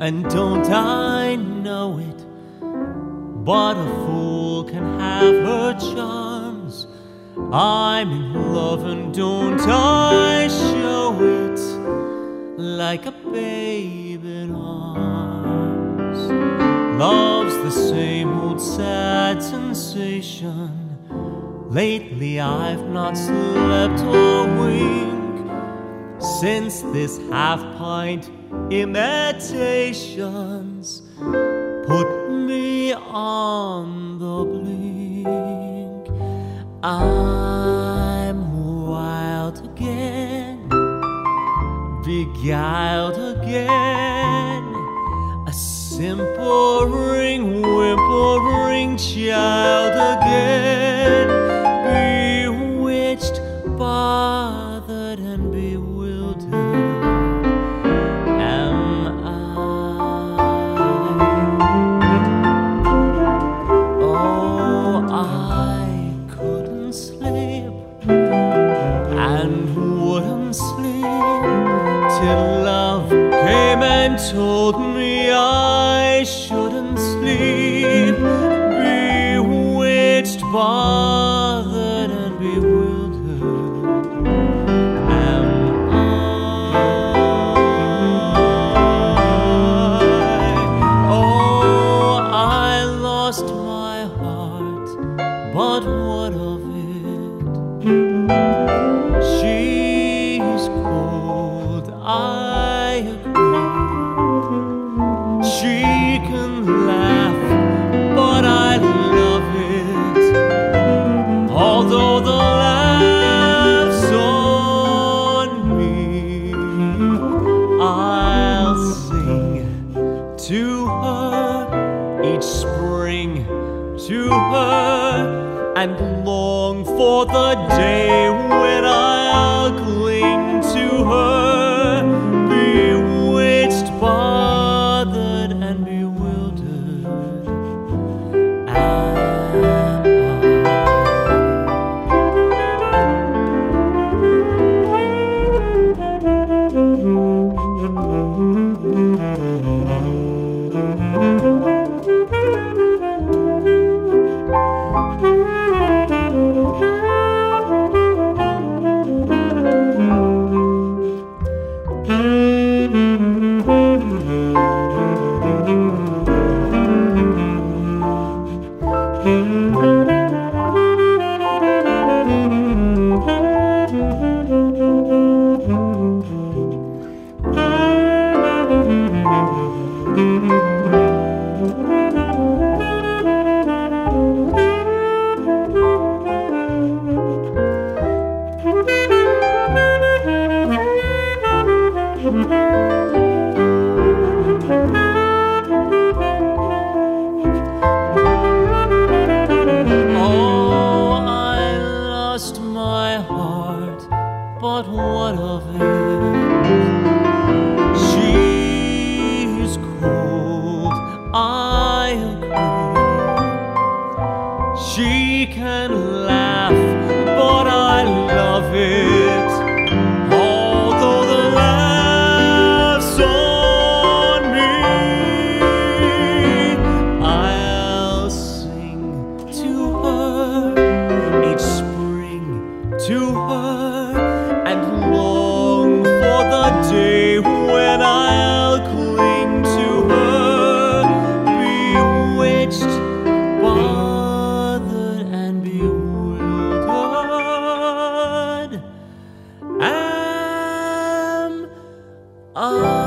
and don't I know it? But a fool can have her charms. I'm in love and don't I show it, like a babe in arms. Love's the same old sad sensation. Lately I've not slept or winked since this half-pint imitations put me on the blink. I'm wild again, beguiled again, a simpering, whimpering child again, bewitched, bothered, and bewildered. Till love came and told me I shouldn't sleep, bewitched, bothered, and bewildered. Am I? Oh, I lost my heart, but what of it? She's cold, I agree. She can laugh, but I love it. Although the laugh's on me, I'll sing to her each spring, to her, and long for the day when I'll cling to her, bewitched, bothered, and bewildered. Am but what of it? She's cold, I agree. She can laugh, but I love it. Although the laugh's on me, I'll sing to her each spring, to her, and long for the day when I'll cling to her, bewitched, bothered, and bewildered. Am I?